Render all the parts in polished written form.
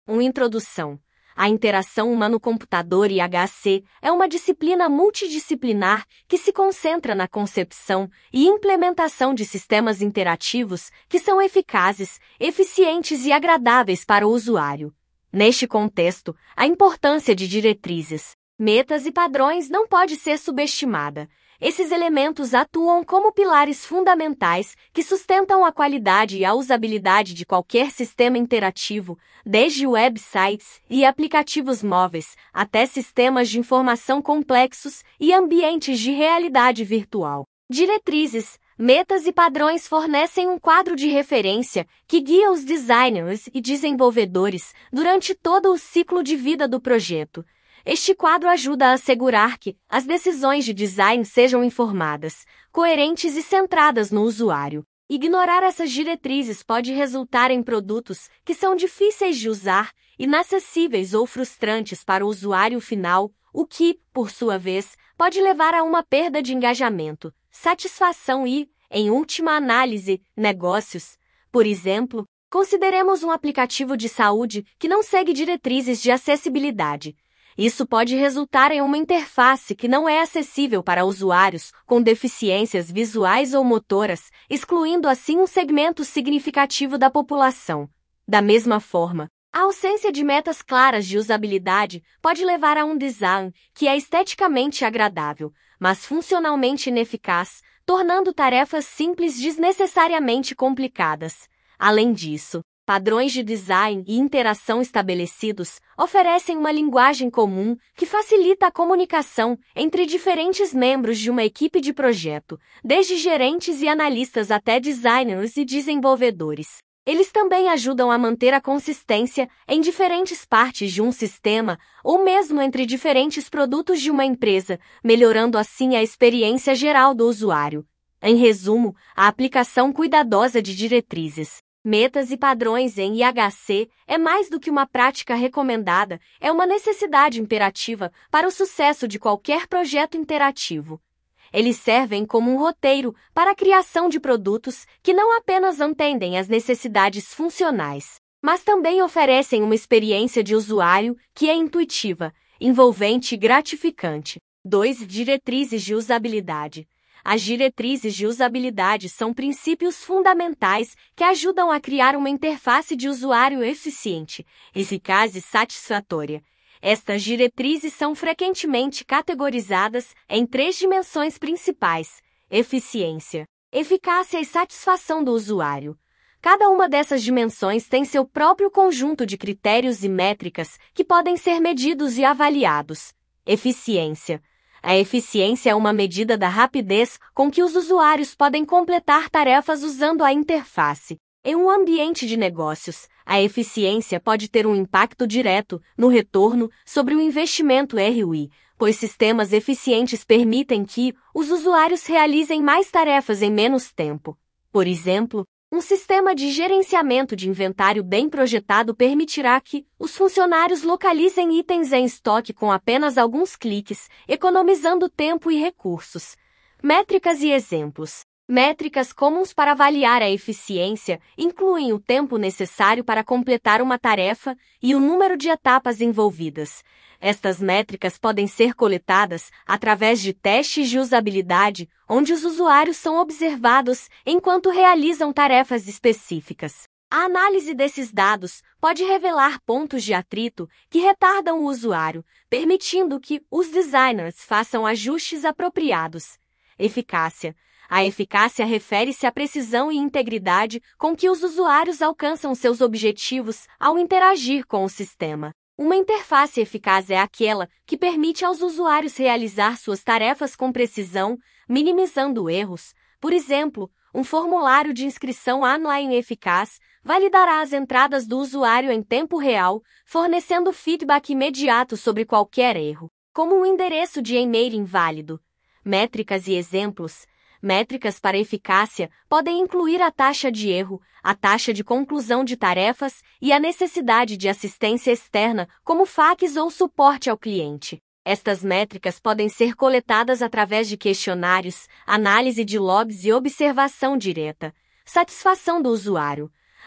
Uma introdução. A interação humano-computador (IHC) é uma disciplina multidisciplinar que se concentra na concepção e implementação de sistemas interativos que são eficazes, eficientes e agradáveis para o usuário. Neste contexto, a importância de diretrizes, metas e padrões não pode ser subestimada. Esses elementos atuam como pilares fundamentais que sustentam a qualidade e a usabilidade de qualquer sistema interativo, desde websites e aplicativos móveis até sistemas de informação complexos e ambientes de realidade virtual. Diretrizes, metas e padrões fornecem um quadro de referência que guia os designers e desenvolvedores durante todo o ciclo de vida do projeto. Este quadro ajuda a assegurar que as decisões de design sejam informadas, coerentes e centradas no usuário. Ignorar essas diretrizes pode resultar em produtos que são difíceis de usar, inacessíveis ou frustrantes para o usuário final, o que, por sua vez, pode levar a uma perda de engajamento, satisfação e, em última análise, negócios. Por exemplo, consideremos um aplicativo de saúde que não segue diretrizes de acessibilidade. Isso pode resultar em uma interface que não é acessível para usuários com deficiências visuais ou motoras, excluindo assim um segmento significativo da população. Da mesma forma, a ausência de metas claras de usabilidade pode levar a um design que é esteticamente agradável, mas funcionalmente ineficaz, tornando tarefas simples desnecessariamente complicadas. Além disso, padrões de design e interação estabelecidos oferecem uma linguagem comum que facilita a comunicação entre diferentes membros de uma equipe de projeto, desde gerentes e analistas até designers e desenvolvedores. Eles também ajudam a manter a consistência em diferentes partes de um sistema ou mesmo entre diferentes produtos de uma empresa, melhorando assim a experiência geral do usuário. Em resumo, a aplicação cuidadosa de diretrizes, metas e padrões em IHC é mais do que uma prática recomendada, é uma necessidade imperativa para o sucesso de qualquer projeto interativo. Eles servem como um roteiro para a criação de produtos que não apenas atendem às necessidades funcionais, mas também oferecem uma experiência de usuário que é intuitiva, envolvente e gratificante. 2. Diretrizes de usabilidade. As diretrizes de usabilidade são princípios fundamentais que ajudam a criar uma interface de usuário eficiente, eficaz e satisfatória. Estas diretrizes são frequentemente categorizadas em 3 dimensões principais: eficiência, eficácia e satisfação do usuário. Cada uma dessas dimensões tem seu próprio conjunto de critérios e métricas que podem ser medidos e avaliados. Eficiência. A eficiência é uma medida da rapidez com que os usuários podem completar tarefas usando a interface. Em um ambiente de negócios, a eficiência pode ter um impacto direto no retorno sobre o investimento ROI, pois sistemas eficientes permitem que os usuários realizem mais tarefas em menos tempo. Por exemplo, um sistema de gerenciamento de inventário bem projetado permitirá que os funcionários localizem itens em estoque com apenas alguns cliques, economizando tempo e recursos. Métricas e exemplos. Métricas comuns para avaliar a eficiência incluem o tempo necessário para completar uma tarefa e o número de etapas envolvidas. Estas métricas podem ser coletadas através de testes de usabilidade, onde os usuários são observados enquanto realizam tarefas específicas. A análise desses dados pode revelar pontos de atrito que retardam o usuário, permitindo que os designers façam ajustes apropriados. Eficácia. A eficácia refere-se à precisão e integridade com que os usuários alcançam seus objetivos ao interagir com o sistema. Uma interface eficaz é aquela que permite aos usuários realizar suas tarefas com precisão, minimizando erros. Por exemplo, um formulário de inscrição online eficaz validará as entradas do usuário em tempo real, fornecendo feedback imediato sobre qualquer erro, como um endereço de e-mail inválido. Métricas e exemplos. Métricas para eficácia podem incluir a taxa de erro, a taxa de conclusão de tarefas e a necessidade de assistência externa, como fax ou suporte ao cliente. Estas métricas podem ser coletadas através de questionários, análise de logs e observação direta. Satisfação do usuário.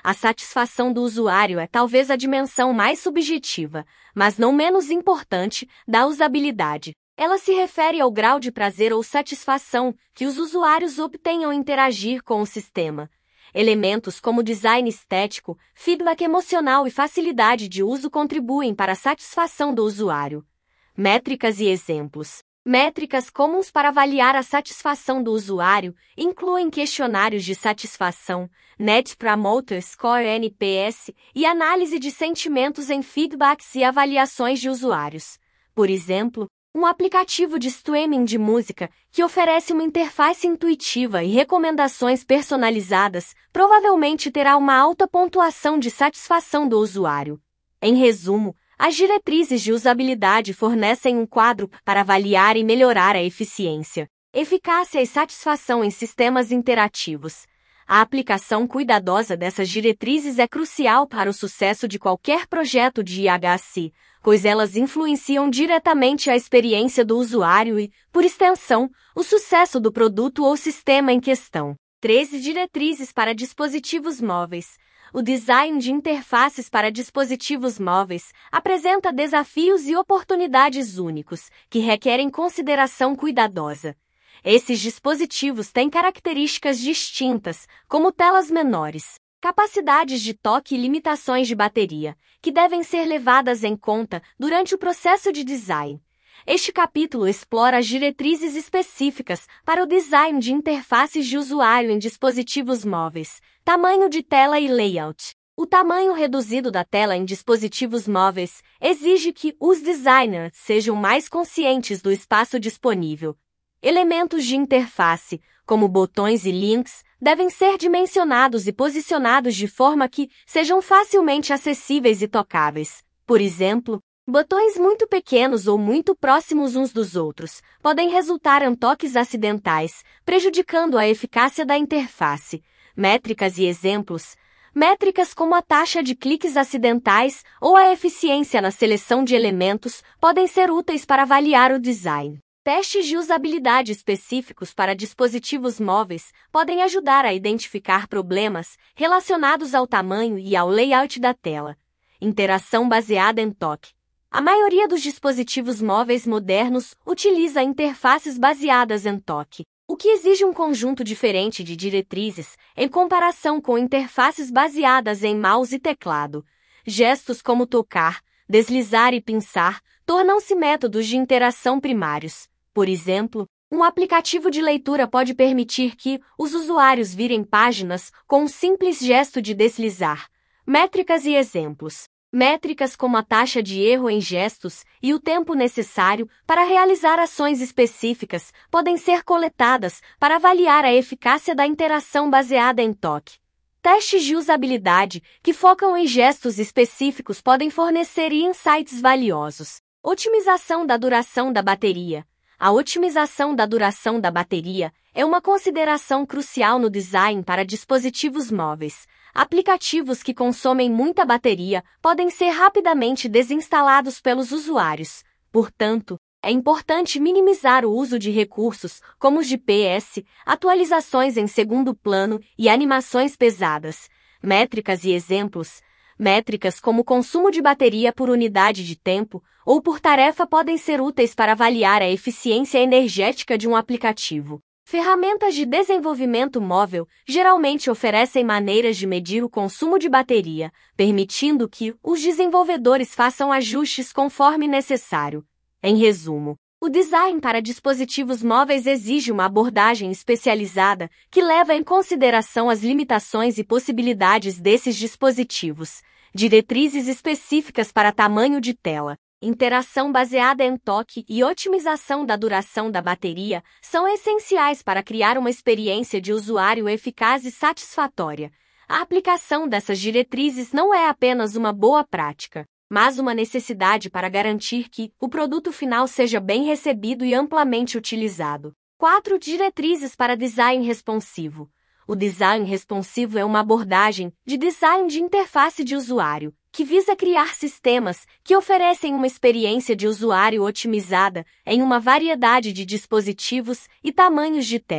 A satisfação do usuário é talvez a dimensão mais subjetiva, mas não menos importante, da usabilidade. Ela se refere ao grau de prazer ou satisfação que os usuários obtêm ao interagir com o sistema. Elementos como design estético, feedback emocional e facilidade de uso contribuem para a satisfação do usuário. Métricas e exemplos. Métricas comuns para avaliar a satisfação do usuário incluem questionários de satisfação, Net Promoter Score (NPS) e análise de sentimentos em feedbacks e avaliações de usuários. Por exemplo, um aplicativo de streaming de música que oferece uma interface intuitiva e recomendações personalizadas provavelmente terá uma alta pontuação de satisfação do usuário. Em resumo, as diretrizes de usabilidade fornecem um quadro para avaliar e melhorar a eficiência, eficácia e satisfação em sistemas interativos. A aplicação cuidadosa dessas diretrizes é crucial para o sucesso de qualquer projeto de IHC, pois elas influenciam diretamente a experiência do usuário e, por extensão, o sucesso do produto ou sistema em questão. 13 diretrizes para dispositivos móveis. O design de interfaces para dispositivos móveis apresenta desafios e oportunidades únicos, que requerem consideração cuidadosa. Esses dispositivos têm características distintas, como telas menores, capacidades de toque e limitações de bateria, que devem ser levadas em conta durante o processo de design. Este capítulo explora as diretrizes específicas para o design de interfaces de usuário em dispositivos móveis, tamanho de tela e layout. O tamanho reduzido da tela em dispositivos móveis exige que os designers sejam mais conscientes do espaço disponível. Elementos de interface, como botões e links, devem ser dimensionados e posicionados de forma que sejam facilmente acessíveis e tocáveis. Por exemplo, botões muito pequenos ou muito próximos uns dos outros podem resultar em toques acidentais, prejudicando a eficácia da interface. Métricas e exemplos. Métricas como a taxa de cliques acidentais ou a eficiência na seleção de elementos podem ser úteis para avaliar o design. Testes de usabilidade específicos para dispositivos móveis podem ajudar a identificar problemas relacionados ao tamanho e ao layout da tela. Interação baseada em toque. A maioria dos dispositivos móveis modernos utiliza interfaces baseadas em toque, o que exige um conjunto diferente de diretrizes em comparação com interfaces baseadas em mouse e teclado. Gestos como tocar, deslizar e pinçar tornam-se métodos de interação primários. Por exemplo, um aplicativo de leitura pode permitir que os usuários virem páginas com um simples gesto de deslizar. Métricas e exemplos. Métricas como a taxa de erro em gestos e o tempo necessário para realizar ações específicas podem ser coletadas para avaliar a eficácia da interação baseada em toque. Testes de usabilidade que focam em gestos específicos podem fornecer insights valiosos. Otimização da duração da bateria. A otimização da duração da bateria é uma consideração crucial no design para dispositivos móveis. Aplicativos que consomem muita bateria podem ser rapidamente desinstalados pelos usuários. Portanto, é importante minimizar o uso de recursos como GPS, atualizações em segundo plano e animações pesadas. Métricas e exemplos. Métricas como consumo de bateria por unidade de tempo ou por tarefa podem ser úteis para avaliar a eficiência energética de um aplicativo. Ferramentas de desenvolvimento móvel geralmente oferecem maneiras de medir o consumo de bateria, permitindo que os desenvolvedores façam ajustes conforme necessário. Em resumo, o design para dispositivos móveis exige uma abordagem especializada que leva em consideração as limitações e possibilidades desses dispositivos, diretrizes específicas para tamanho de tela, interação baseada em toque e otimização da duração da bateria são essenciais para criar uma experiência de usuário eficaz e satisfatória. A aplicação dessas diretrizes não é apenas uma boa prática, mas uma necessidade para garantir que o produto final seja bem recebido e amplamente utilizado. 4 diretrizes para design responsivo. O design responsivo é uma abordagem de design de interface de usuário, que visa criar sistemas que oferecem uma experiência de usuário otimizada em uma variedade de dispositivos e tamanhos de tela.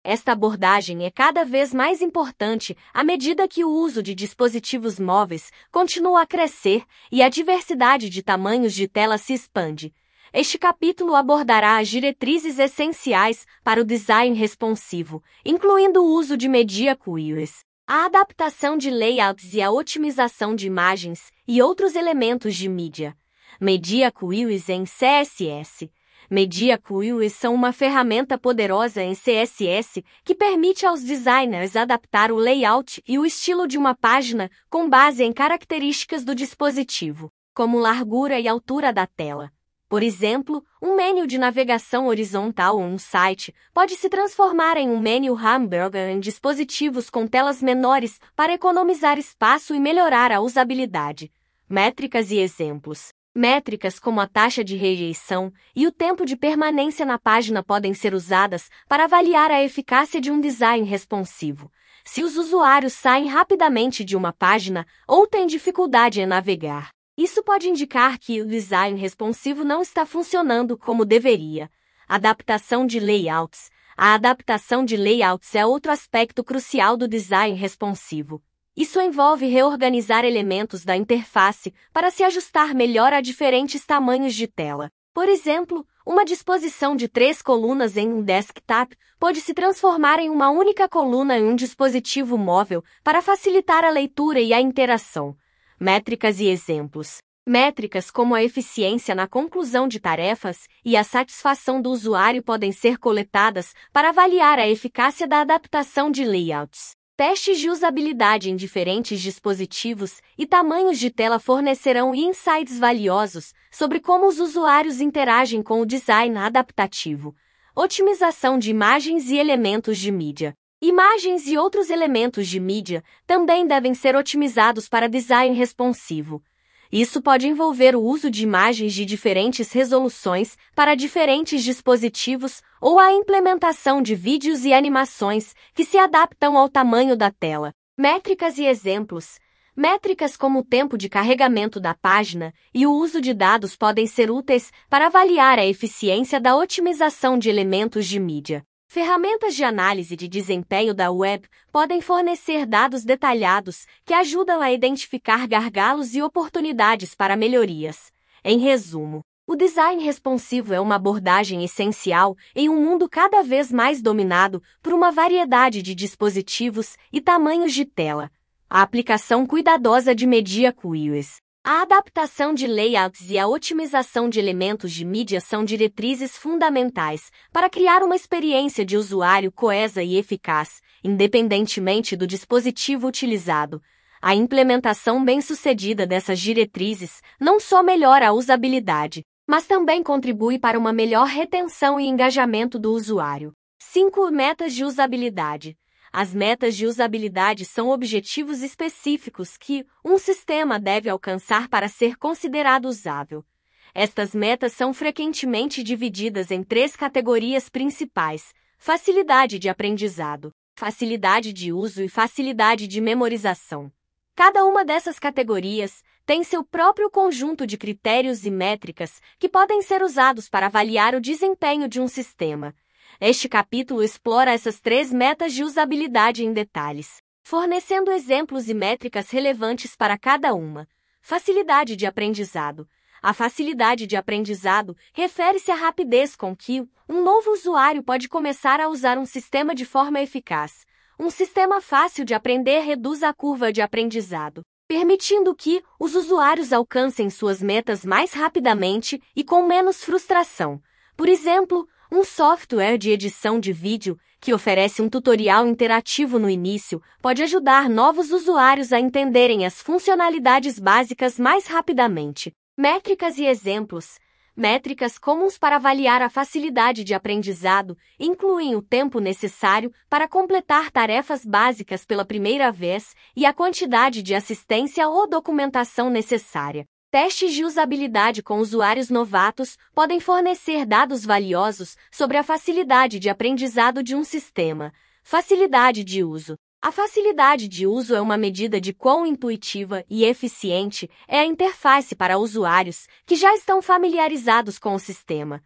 Esta abordagem é cada vez mais importante à medida que o uso de dispositivos móveis continua a crescer e a diversidade de tamanhos de tela se expande. Este capítulo abordará as diretrizes essenciais para o design responsivo, incluindo o uso de Media Queries, a adaptação de layouts e a otimização de imagens e outros elementos de mídia. Media Queries em CSS. Media Queries são uma ferramenta poderosa em CSS que permite aos designers adaptar o layout e o estilo de uma página com base em características do dispositivo, como largura e altura da tela. Por exemplo, um menu de navegação horizontal ou um site pode se transformar em um menu hamburger em dispositivos com telas menores para economizar espaço e melhorar a usabilidade. Métricas e exemplos. Métricas como a taxa de rejeição e o tempo de permanência na página podem ser usadas para avaliar a eficácia de um design responsivo. Se os usuários saem rapidamente de uma página ou têm dificuldade em navegar, isso pode indicar que o design responsivo não está funcionando como deveria. Adaptação de layouts. A adaptação de layouts é outro aspecto crucial do design responsivo. Isso envolve reorganizar elementos da interface para se ajustar melhor a diferentes tamanhos de tela. Por exemplo, uma disposição de 3 colunas em um desktop pode se transformar em uma única coluna em um dispositivo móvel para facilitar a leitura e a interação. Métricas e exemplos. Métricas como a eficiência na conclusão de tarefas e a satisfação do usuário podem ser coletadas para avaliar a eficácia da adaptação de layouts. Testes de usabilidade em diferentes dispositivos e tamanhos de tela fornecerão insights valiosos sobre como os usuários interagem com o design adaptativo. Otimização de imagens e elementos de mídia. Imagens e outros elementos de mídia também devem ser otimizados para design responsivo. Isso pode envolver o uso de imagens de diferentes resoluções para diferentes dispositivos ou a implementação de vídeos e animações que se adaptam ao tamanho da tela. Métricas e exemplos. Métricas como o tempo de carregamento da página e o uso de dados podem ser úteis para avaliar a eficiência da otimização de elementos de mídia. Ferramentas de análise de desempenho da web podem fornecer dados detalhados que ajudam a identificar gargalos e oportunidades para melhorias. Em resumo, o design responsivo é uma abordagem essencial em um mundo cada vez mais dominado por uma variedade de dispositivos e tamanhos de tela. A aplicação cuidadosa de Media Queries. A adaptação de layouts e a otimização de elementos de mídia são diretrizes fundamentais para criar uma experiência de usuário coesa e eficaz, independentemente do dispositivo utilizado. A implementação bem-sucedida dessas diretrizes não só melhora a usabilidade, mas também contribui para uma melhor retenção e engajamento do usuário. 5 metas de usabilidade. As metas de usabilidade são objetivos específicos que um sistema deve alcançar para ser considerado usável. Estas metas são frequentemente divididas em 3 categorias principais: facilidade de aprendizado, facilidade de uso e facilidade de memorização. Cada uma dessas categorias tem seu próprio conjunto de critérios e métricas que podem ser usados para avaliar o desempenho de um sistema. Este capítulo explora essas 3 metas de usabilidade em detalhes, fornecendo exemplos e métricas relevantes para cada uma. Facilidade de aprendizado. A facilidade de aprendizado refere-se à rapidez com que um novo usuário pode começar a usar um sistema de forma eficaz. Um sistema fácil de aprender reduz a curva de aprendizado, permitindo que os usuários alcancem suas metas mais rapidamente e com menos frustração. Por exemplo, um software de edição de vídeo que oferece um tutorial interativo no início pode ajudar novos usuários a entenderem as funcionalidades básicas mais rapidamente. Métricas e exemplos. Métricas comuns para avaliar a facilidade de aprendizado incluem o tempo necessário para completar tarefas básicas pela primeira vez e a quantidade de assistência ou documentação necessária. Testes de usabilidade com usuários novatos podem fornecer dados valiosos sobre a facilidade de aprendizado de um sistema. Facilidade de uso. A facilidade de uso é uma medida de quão intuitiva e eficiente é a interface para usuários que já estão familiarizados com o sistema.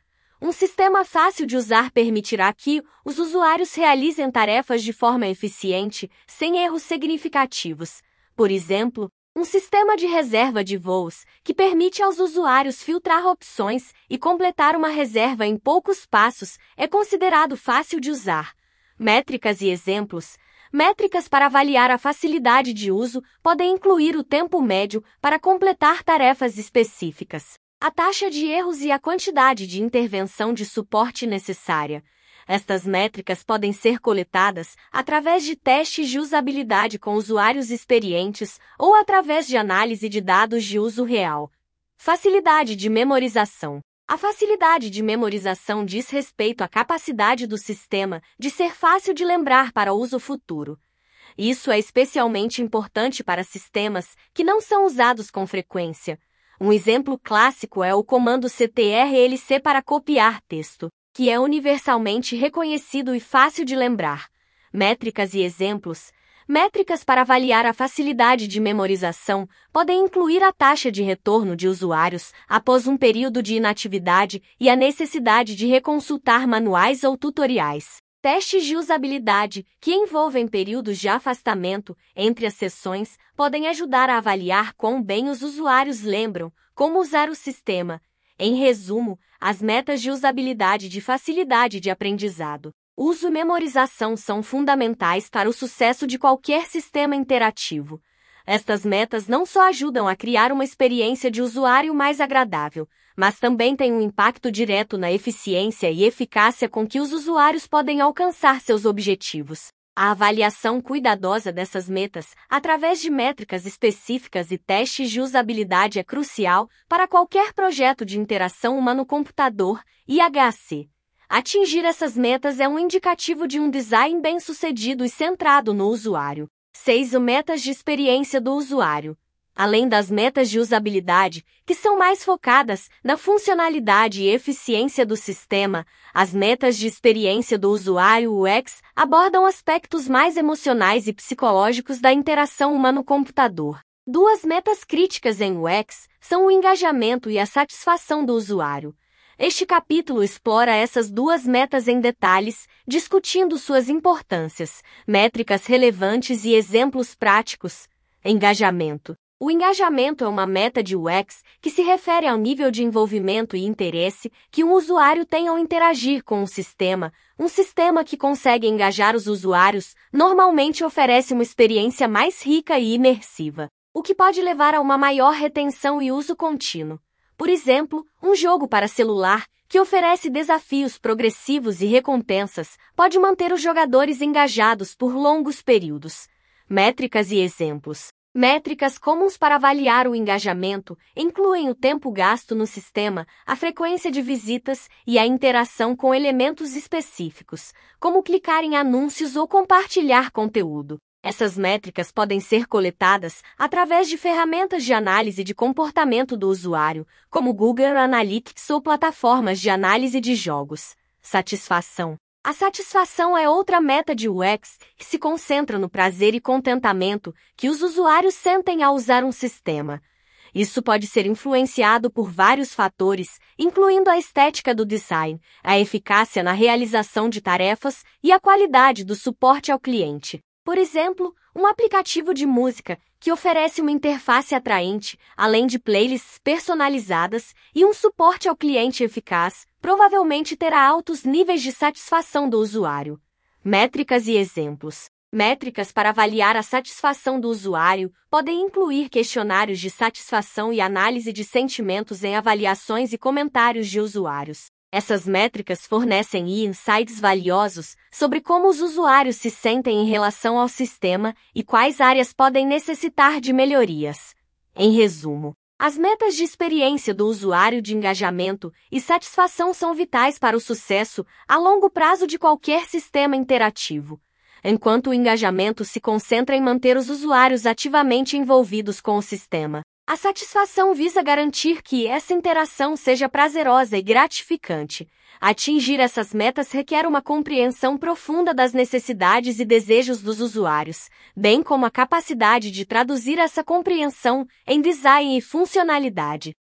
Um sistema fácil de usar permitirá que os usuários realizem tarefas de forma eficiente, sem erros significativos. Por exemplo, um sistema de reserva de voos, que permite aos usuários filtrar opções e completar uma reserva em poucos passos, é considerado fácil de usar. Métricas e exemplos. Métricas para avaliar a facilidade de uso podem incluir o tempo médio para completar tarefas específicas, a taxa de erros e a quantidade de intervenção de suporte necessária. Estas métricas podem ser coletadas através de testes de usabilidade com usuários experientes ou através de análise de dados de uso real. Facilidade de memorização. A facilidade de memorização diz respeito à capacidade do sistema de ser fácil de lembrar para uso futuro. Isso é especialmente importante para sistemas que não são usados com frequência. Um exemplo clássico é o comando ctrl+c para copiar texto, que é universalmente reconhecido e fácil de lembrar. Métricas e exemplos. Métricas para avaliar a facilidade de memorização podem incluir a taxa de retorno de usuários após um período de inatividade e a necessidade de reconsultar manuais ou tutoriais. Testes de usabilidade, que envolvem períodos de afastamento entre as sessões, podem ajudar a avaliar quão bem os usuários lembram como usar o sistema. Em resumo, as metas de usabilidade de facilidade de aprendizado, uso e memorização são fundamentais para o sucesso de qualquer sistema interativo. Estas metas não só ajudam a criar uma experiência de usuário mais agradável, mas também têm um impacto direto na eficiência e eficácia com que os usuários podem alcançar seus objetivos. A avaliação cuidadosa dessas metas, através de métricas específicas e testes de usabilidade, é crucial para qualquer projeto de interação humano-computador, IHC. Atingir essas metas é um indicativo de um design bem-sucedido e centrado no usuário. 6. Metas de experiência do usuário. Além das metas de usabilidade, que são mais focadas na funcionalidade e eficiência do sistema, as metas de experiência do usuário UX abordam aspectos mais emocionais e psicológicos da interação humano-computador. Duas metas críticas em UX são o engajamento e a satisfação do usuário. Este capítulo explora essas duas metas em detalhes, discutindo suas importâncias, métricas relevantes e exemplos práticos. Engajamento. O engajamento é uma meta de UX que se refere ao nível de envolvimento e interesse que um usuário tem ao interagir com um sistema. Um sistema que consegue engajar os usuários normalmente oferece uma experiência mais rica e imersiva, o que pode levar a uma maior retenção e uso contínuo. Por exemplo, um jogo para celular, que oferece desafios progressivos e recompensas, pode manter os jogadores engajados por longos períodos. Métricas e exemplos. Métricas comuns para avaliar o engajamento incluem o tempo gasto no sistema, a frequência de visitas e a interação com elementos específicos, como clicar em anúncios ou compartilhar conteúdo. Essas métricas podem ser coletadas através de ferramentas de análise de comportamento do usuário, como Google Analytics ou plataformas de análise de jogos. Satisfação. A satisfação é outra meta de UX que se concentra no prazer e contentamento que os usuários sentem ao usar um sistema. Isso pode ser influenciado por vários fatores, incluindo a estética do design, a eficácia na realização de tarefas e a qualidade do suporte ao cliente. Por exemplo, um aplicativo de música que oferece uma interface atraente, além de playlists personalizadas e um suporte ao cliente eficaz, provavelmente terá altos níveis de satisfação do usuário. Métricas e exemplos. Métricas para avaliar a satisfação do usuário podem incluir questionários de satisfação e análise de sentimentos em avaliações e comentários de usuários. Essas métricas fornecem insights valiosos sobre como os usuários se sentem em relação ao sistema e quais áreas podem necessitar de melhorias. Em resumo, as metas de experiência do usuário de engajamento e satisfação são vitais para o sucesso a longo prazo de qualquer sistema interativo. Enquanto o engajamento se concentra em manter os usuários ativamente envolvidos com o sistema, a satisfação visa garantir que essa interação seja prazerosa e gratificante. Atingir essas metas requer uma compreensão profunda das necessidades e desejos dos usuários, bem como a capacidade de traduzir essa compreensão em design e funcionalidade.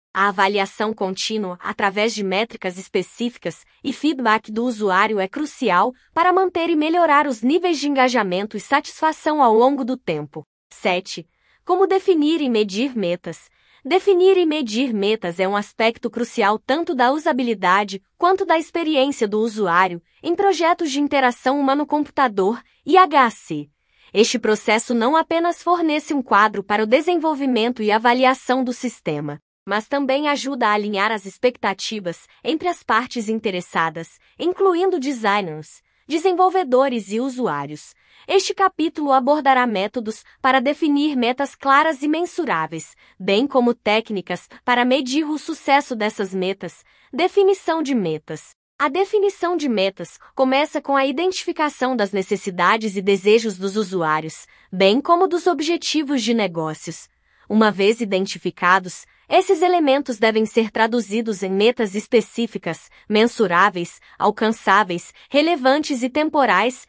A avaliação contínua, através de métricas específicas e feedback do usuário é crucial para manter e melhorar os níveis de engajamento e satisfação ao longo do tempo. 7. Como definir e medir metas? Definir e medir metas é um aspecto crucial tanto da usabilidade quanto da experiência do usuário em projetos de interação humano-computador (IHC). Este processo não apenas fornece um quadro para o desenvolvimento e avaliação do sistema, mas também ajuda a alinhar as expectativas entre as partes interessadas, incluindo designers, desenvolvedores e usuários. Este capítulo abordará métodos para definir metas claras e mensuráveis, bem como técnicas para medir o sucesso dessas metas. Definição de metas. A definição de metas começa com a identificação das necessidades e desejos dos usuários, bem como dos objetivos de negócios. Uma vez identificados, esses elementos devem ser traduzidos em metas específicas, mensuráveis, alcançáveis, relevantes e temporais,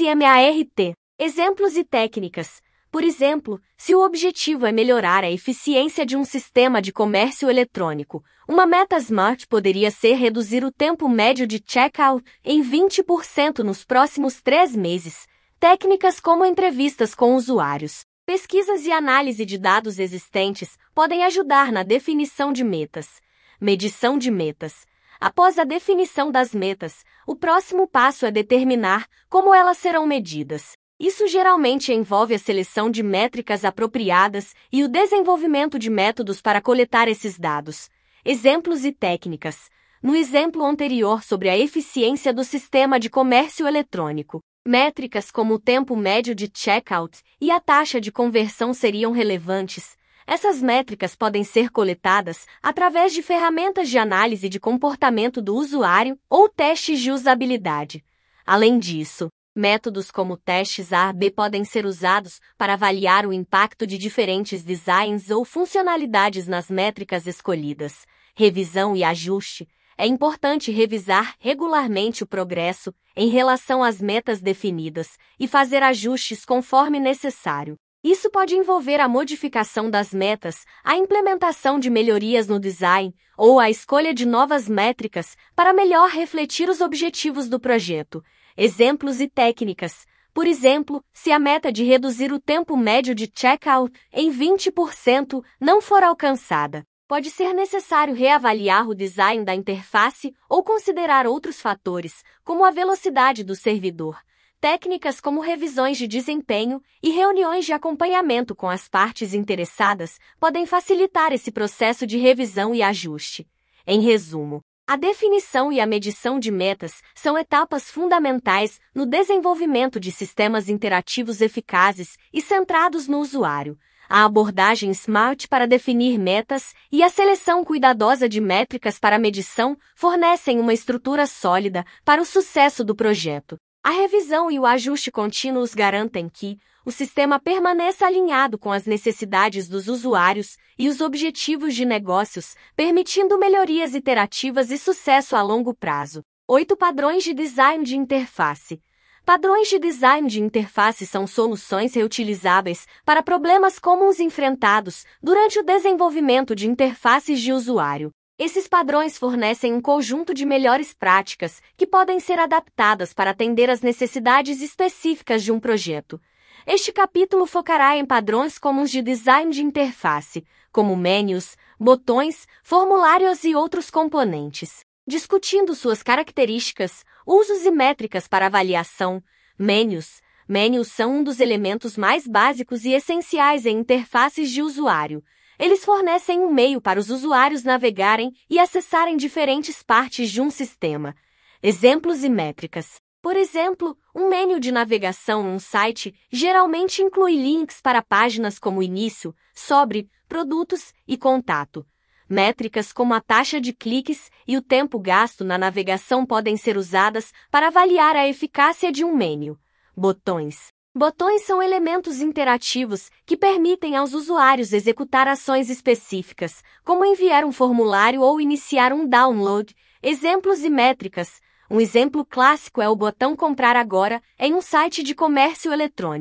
SMART. Exemplos e técnicas. Por exemplo, se o objetivo é melhorar a eficiência de um sistema de comércio eletrônico, uma meta SMART poderia ser reduzir o tempo médio de checkout em 20% nos próximos 3 meses. Técnicas como entrevistas com usuários, pesquisas e análise de dados existentes podem ajudar na definição de metas. Medição de metas. Após a definição das metas, o próximo passo é determinar como elas serão medidas. Isso geralmente envolve a seleção de métricas apropriadas e o desenvolvimento de métodos para coletar esses dados. Exemplos e técnicas. No exemplo anterior sobre a eficiência do sistema de comércio eletrônico, métricas como o tempo médio de checkout e a taxa de conversão seriam relevantes. Essas métricas podem ser coletadas através de ferramentas de análise de comportamento do usuário ou testes de usabilidade. Além disso, métodos como testes A/B podem ser usados para avaliar o impacto de diferentes designs ou funcionalidades nas métricas escolhidas. Revisão e ajuste. É importante revisar regularmente o progresso em relação às metas definidas e fazer ajustes conforme necessário. Isso pode envolver a modificação das metas, a implementação de melhorias no design ou a escolha de novas métricas para melhor refletir os objetivos do projeto. Exemplos e técnicas. Por exemplo, se a meta de reduzir o tempo médio de checkout em 20% não for alcançada, pode ser necessário reavaliar o design da interface ou considerar outros fatores, como a velocidade do servidor. Técnicas como revisões de desempenho e reuniões de acompanhamento com as partes interessadas podem facilitar esse processo de revisão e ajuste. Em resumo, a definição e a medição de metas são etapas fundamentais no desenvolvimento de sistemas interativos eficazes e centrados no usuário. A abordagem SMART para definir metas e a seleção cuidadosa de métricas para medição fornecem uma estrutura sólida para o sucesso do projeto. A revisão e o ajuste contínuos garantem que o sistema permaneça alinhado com as necessidades dos usuários e os objetivos de negócios, permitindo melhorias iterativas e sucesso a longo prazo. 8 padrões de design de interface. Padrões de design de interface são soluções reutilizáveis para problemas comuns enfrentados durante o desenvolvimento de interfaces de usuário. Esses padrões fornecem um conjunto de melhores práticas que podem ser adaptadas para atender às necessidades específicas de um projeto. Este capítulo focará em padrões comuns de design de interface, como menus, botões, formulários e outros componentes. Discutindo suas características, usos e métricas para avaliação. Menus. Menus são um dos elementos mais básicos e essenciais em interfaces de usuário. Eles fornecem um meio para os usuários navegarem e acessarem diferentes partes de um sistema. Exemplos e métricas. Por exemplo, um menu de navegação em um site geralmente inclui links para páginas como início, sobre, produtos e contato. Métricas como a taxa de cliques e o tempo gasto na navegação podem ser usadas para avaliar a eficácia de um menu. Botões. Botões são elementos interativos que permitem aos usuários executar ações específicas, como enviar um formulário ou iniciar um download. Exemplos e métricas. Um exemplo clássico é o botão Comprar Agora em um site de comércio eletrônico.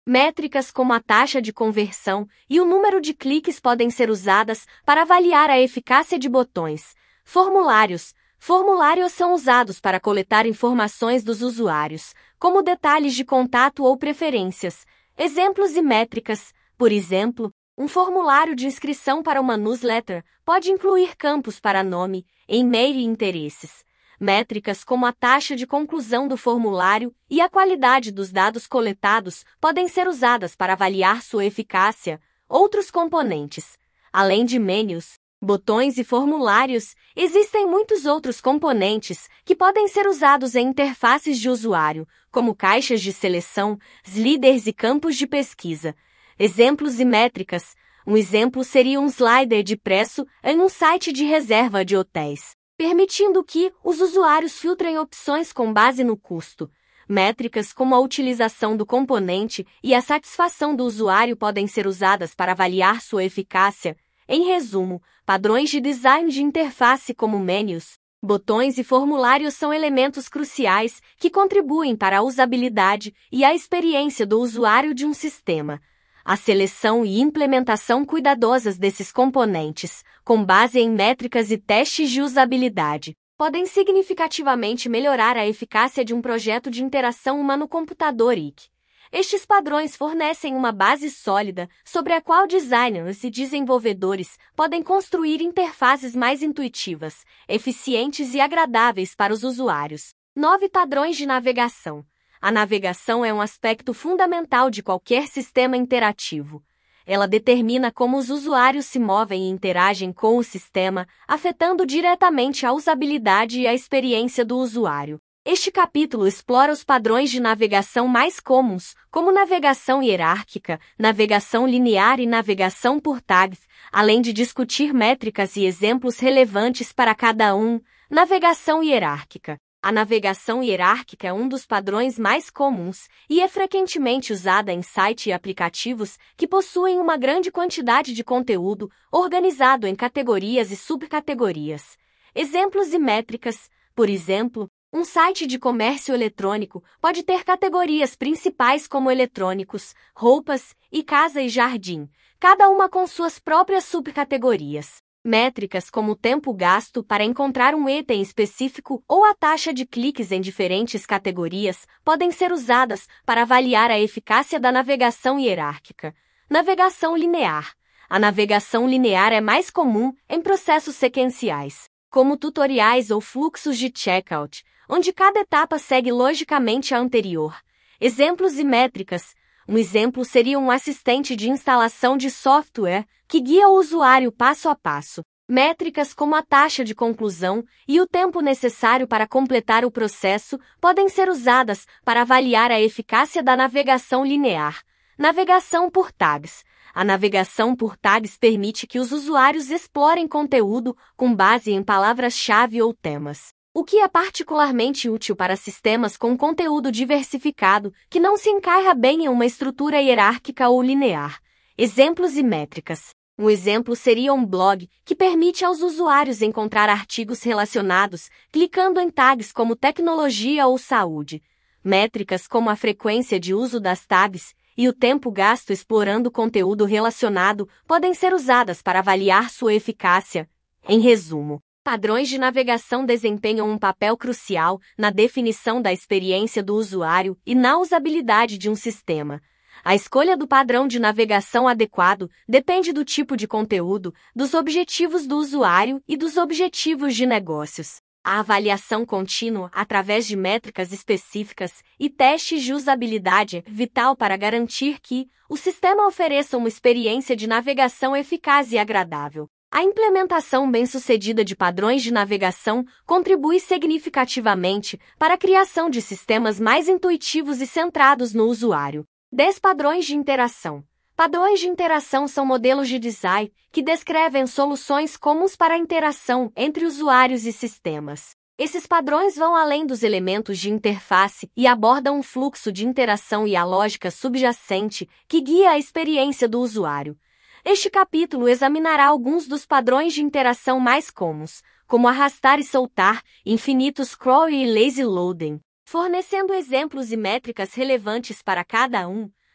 Métricas como a taxa de conversão e o número de cliques podem ser usadas para avaliar a eficácia de botões. Formulários. Formulários são usados para coletar informações dos usuários, como detalhes de contato ou preferências. Exemplos e métricas. Por exemplo, um formulário de inscrição para uma newsletter pode incluir campos para nome, e-mail e interesses. Métricas como a taxa de conclusão do formulário e a qualidade dos dados coletados podem ser usadas para avaliar sua eficácia. Outros componentes. Além de menus, botões e formulários, existem muitos outros componentes que podem ser usados em interfaces de usuário, como caixas de seleção, sliders e campos de pesquisa. Exemplos e métricas. Um exemplo seria um slider de preço em um site de reserva de hotéis, permitindo que os usuários filtrem opções com base no custo. Métricas como a utilização do componente e a satisfação do usuário podem ser usadas para avaliar sua eficácia. Em resumo, padrões de design de interface como menus, botões e formulários são elementos cruciais que contribuem para a usabilidade e a experiência do usuário de um sistema. A seleção e implementação cuidadosas desses componentes, com base em métricas e testes de usabilidade, podem significativamente melhorar a eficácia de um projeto de interação humano-computador IC. Estes padrões fornecem uma base sólida sobre a qual designers e desenvolvedores podem construir interfaces mais intuitivas, eficientes e agradáveis para os usuários. 9 padrões de navegação. A navegação é um aspecto fundamental de qualquer sistema interativo. Ela determina como os usuários se movem e interagem com o sistema, afetando diretamente a usabilidade e a experiência do usuário. Este capítulo explora os padrões de navegação mais comuns, como navegação hierárquica, navegação linear e navegação por tags, além de discutir métricas e exemplos relevantes para cada um. Navegação hierárquica. A navegação hierárquica é um dos padrões mais comuns e é frequentemente usada em sites e aplicativos que possuem uma grande quantidade de conteúdo organizado em categorias e subcategorias. Exemplos e métricas. Por exemplo, um site de comércio eletrônico pode ter categorias principais como eletrônicos, roupas e casa e jardim, cada uma com suas próprias subcategorias. Métricas como o tempo gasto para encontrar um item específico ou a taxa de cliques em diferentes categorias podem ser usadas para avaliar a eficácia da navegação hierárquica. Navegação linear. A navegação linear é mais comum em processos sequenciais, como tutoriais ou fluxos de checkout, onde cada etapa segue logicamente a anterior. Exemplos e métricas. Um exemplo seria um assistente de instalação de software que guia o usuário passo a passo. Métricas como a taxa de conclusão e o tempo necessário para completar o processo podem ser usadas para avaliar a eficácia da navegação linear. Navegação por tags. A navegação por tags permite que os usuários explorem conteúdo com base em palavras-chave ou temas, o que é particularmente útil para sistemas com conteúdo diversificado que não se encaixa bem em uma estrutura hierárquica ou linear. Exemplos e métricas. Um exemplo seria um blog que permite aos usuários encontrar artigos relacionados clicando em tags como tecnologia ou saúde. Métricas como a frequência de uso das tags e o tempo gasto explorando conteúdo relacionado podem ser usadas para avaliar sua eficácia. Em resumo, padrões de navegação desempenham um papel crucial na definição da experiência do usuário e na usabilidade de um sistema. A escolha do padrão de navegação adequado depende do tipo de conteúdo, dos objetivos do usuário e dos objetivos de negócios. A avaliação contínua, através de métricas específicas e testes de usabilidade, é vital para garantir que o sistema ofereça uma experiência de navegação eficaz e agradável. A implementação bem-sucedida de padrões de navegação contribui significativamente para a criação de sistemas mais intuitivos e centrados no usuário. 10 padrões de interação. Padrões de interação são modelos de design que descrevem soluções comuns para a interação entre usuários e sistemas. Esses padrões vão além dos elementos de interface e abordam um fluxo de interação e a lógica subjacente que guia a experiência do usuário. Este capítulo examinará alguns dos padrões de interação mais comuns, como arrastar e soltar, infinito scroll e lazy loading. Fornecendo exemplos e métricas relevantes para cada um,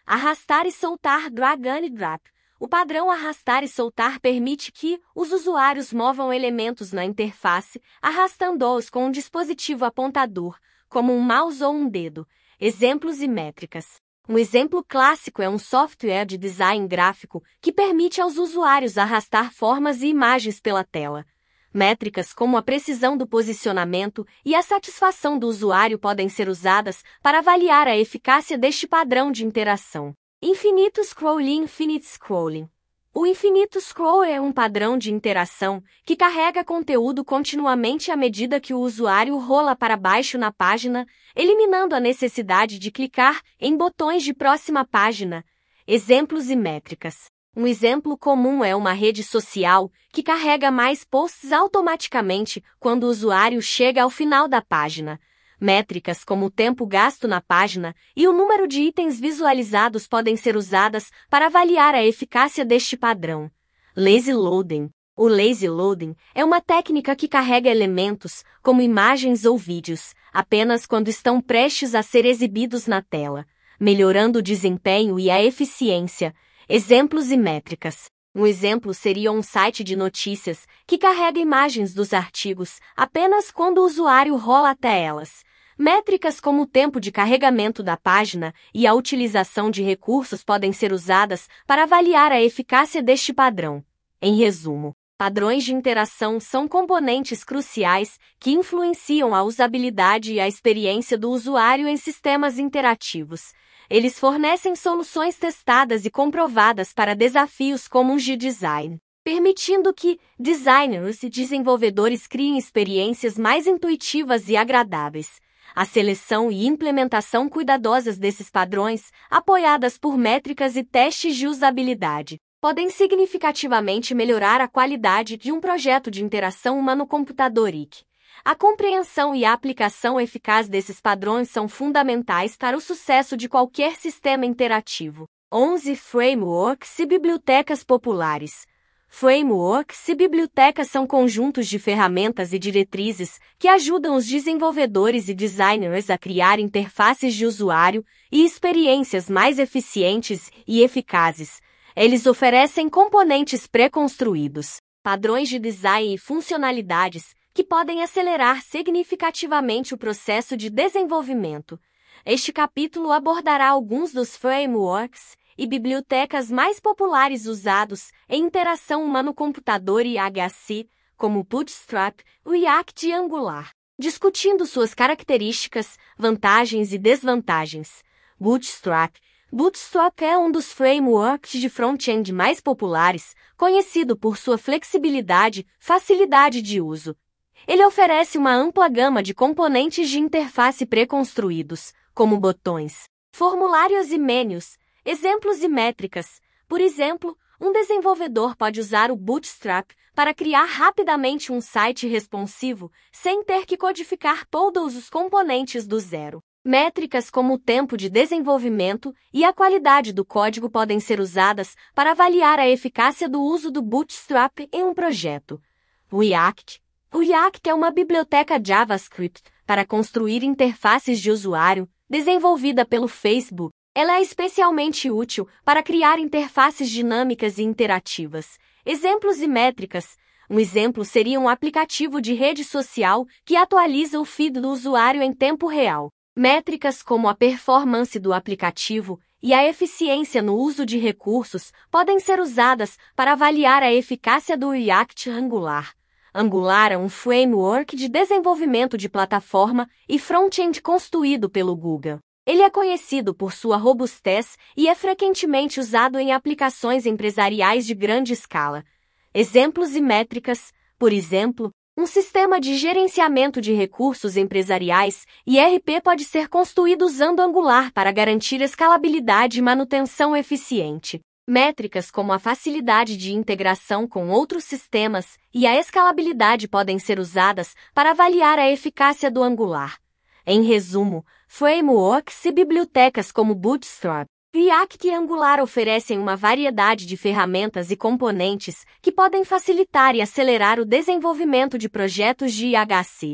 Arrastar e soltar drag and drop. O padrão arrastar e soltar permite que os usuários movam elementos na interface, arrastando-os com um dispositivo apontador, como um mouse ou um dedo. Exemplos e métricas. Um exemplo clássico é um software de design gráfico que permite aos usuários arrastar formas e imagens pela tela. Métricas como a precisão do posicionamento e a satisfação do usuário podem ser usadas para avaliar a eficácia deste padrão de interação. Infinito Scrolling. Infinite Scrolling. O infinito scroll é um padrão de interação que carrega conteúdo continuamente à medida que o usuário rola para baixo na página, eliminando a necessidade de clicar em botões de próxima página. Exemplos e métricas. Um exemplo comum é uma rede social que carrega mais posts automaticamente quando o usuário chega ao final da página. Métricas como o tempo gasto na página e o número de itens visualizados podem ser usadas para avaliar a eficácia deste padrão. Lazy Loading. O lazy loading é uma técnica que carrega elementos, como imagens ou vídeos, apenas quando estão prestes a ser exibidos na tela, melhorando o desempenho e a eficiência. Exemplos e métricas. Um exemplo seria um site de notícias que carrega imagens dos artigos apenas quando o usuário rola até elas. Métricas como o tempo de carregamento da página e a utilização de recursos podem ser usadas para avaliar a eficácia deste padrão. Em resumo, padrões de interação são componentes cruciais que influenciam a usabilidade e a experiência do usuário em sistemas interativos. Eles fornecem soluções testadas e comprovadas para desafios comuns de design, permitindo que designers e desenvolvedores criem experiências mais intuitivas e agradáveis. A seleção e implementação cuidadosas desses padrões, apoiadas por métricas e testes de usabilidade, podem significativamente melhorar a qualidade de um projeto de interação humano-computador (IC). A compreensão e a aplicação eficaz desses padrões são fundamentais para o sucesso de qualquer sistema interativo. 11. Frameworks e bibliotecas populares. Frameworks e bibliotecas são conjuntos de ferramentas e diretrizes que ajudam os desenvolvedores e designers a criar interfaces de usuário e experiências mais eficientes e eficazes. Eles oferecem componentes pré-construídos, padrões de design e funcionalidades que podem acelerar significativamente o processo de desenvolvimento. Este capítulo abordará alguns dos frameworks e bibliotecas mais populares usados em interação humano-computador e HC, como Bootstrap, React e Angular, discutindo suas características, vantagens e desvantagens. Bootstrap é um dos frameworks de front-end mais populares, conhecido por sua flexibilidade, facilidade de uso. Ele oferece uma ampla gama de componentes de interface pré-construídos, como botões, formulários e menus, exemplos e métricas. Por exemplo, um desenvolvedor pode usar o Bootstrap para criar rapidamente um site responsivo, sem ter que codificar todos os componentes do zero. Métricas como o tempo de desenvolvimento e a qualidade do código podem ser usadas para avaliar a eficácia do uso do Bootstrap em um projeto. React é uma biblioteca JavaScript para construir interfaces de usuário, desenvolvida pelo Facebook. Ela é especialmente útil para criar interfaces dinâmicas e interativas. Exemplos e métricas. Um exemplo seria um aplicativo de rede social que atualiza o feed do usuário em tempo real. Métricas como a performance do aplicativo e a eficiência no uso de recursos podem ser usadas para avaliar a eficácia do React Angular. Angular é um framework de desenvolvimento de plataforma e front-end construído pelo Google. Ele é conhecido por sua robustez e é frequentemente usado em aplicações empresariais de grande escala. Exemplos e métricas, por exemplo, um sistema de gerenciamento de recursos empresariais (ERP) pode ser construído usando Angular para garantir escalabilidade e manutenção eficiente. Métricas como a facilidade de integração com outros sistemas e a escalabilidade podem ser usadas para avaliar a eficácia do Angular. Em resumo, frameworks e bibliotecas como Bootstrap, React e Angular oferecem uma variedade de ferramentas e componentes que podem facilitar e acelerar o desenvolvimento de projetos de IHC.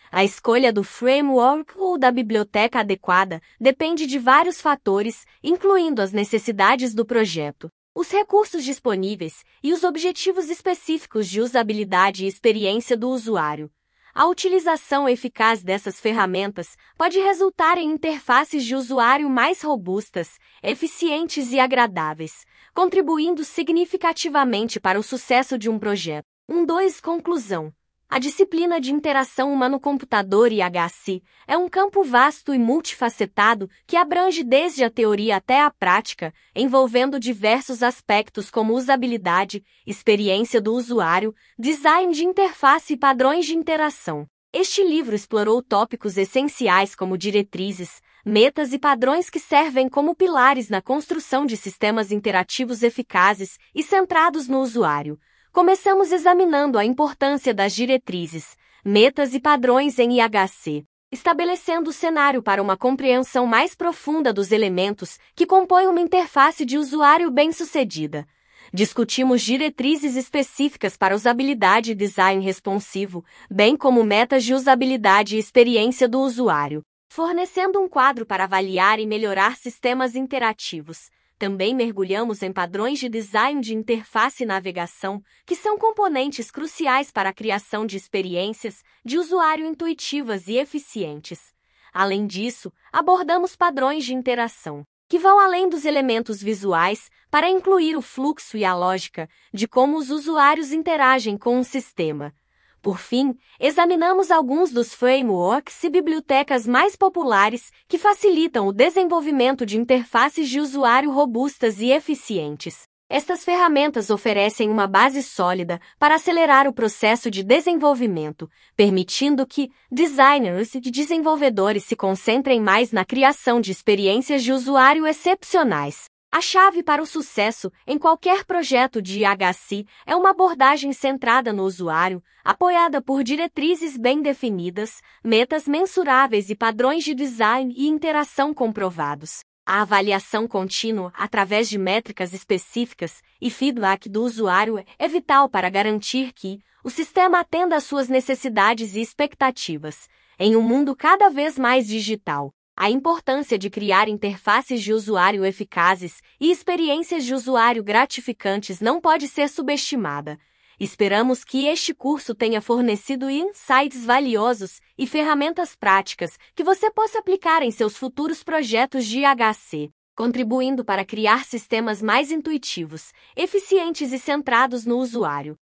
A escolha do framework ou da biblioteca adequada depende de vários fatores, incluindo as necessidades do projeto, os recursos disponíveis e os objetivos específicos de usabilidade e experiência do usuário. A utilização eficaz dessas ferramentas pode resultar em interfaces de usuário mais robustas, eficientes e agradáveis, contribuindo significativamente para o sucesso de um projeto. 2. Conclusão. A disciplina de interação humano-computador (IHC) é um campo vasto e multifacetado que abrange desde a teoria até a prática, envolvendo diversos aspectos como usabilidade, experiência do usuário, design de interface e padrões de interação. Este livro explorou tópicos essenciais como diretrizes, metas e padrões que servem como pilares na construção de sistemas interativos eficazes e centrados no usuário. Começamos examinando a importância das diretrizes, metas e padrões em IHC, estabelecendo o cenário para uma compreensão mais profunda dos elementos que compõem uma interface de usuário bem-sucedida. Discutimos diretrizes específicas para usabilidade e design responsivo, bem como metas de usabilidade e experiência do usuário, fornecendo um quadro para avaliar e melhorar sistemas interativos. Também mergulhamos em padrões de design de interface e navegação, que são componentes cruciais para a criação de experiências de usuário intuitivas e eficientes. Além disso, abordamos padrões de interação, que vão além dos elementos visuais para incluir o fluxo e a lógica de como os usuários interagem com um sistema. Por fim, examinamos alguns dos frameworks e bibliotecas mais populares que facilitam o desenvolvimento de interfaces de usuário robustas e eficientes. Estas ferramentas oferecem uma base sólida para acelerar o processo de desenvolvimento, permitindo que designers e desenvolvedores se concentrem mais na criação de experiências de usuário excepcionais. A chave para o sucesso em qualquer projeto de IHC é uma abordagem centrada no usuário, apoiada por diretrizes bem definidas, metas mensuráveis e padrões de design e interação comprovados. A avaliação contínua, através de métricas específicas e feedback do usuário, é vital para garantir que o sistema atenda às suas necessidades e expectativas. Em um mundo cada vez mais digital, a importância de criar interfaces de usuário eficazes e experiências de usuário gratificantes não pode ser subestimada. Esperamos que este curso tenha fornecido insights valiosos e ferramentas práticas que você possa aplicar em seus futuros projetos de IHC, contribuindo para criar sistemas mais intuitivos, eficientes e centrados no usuário.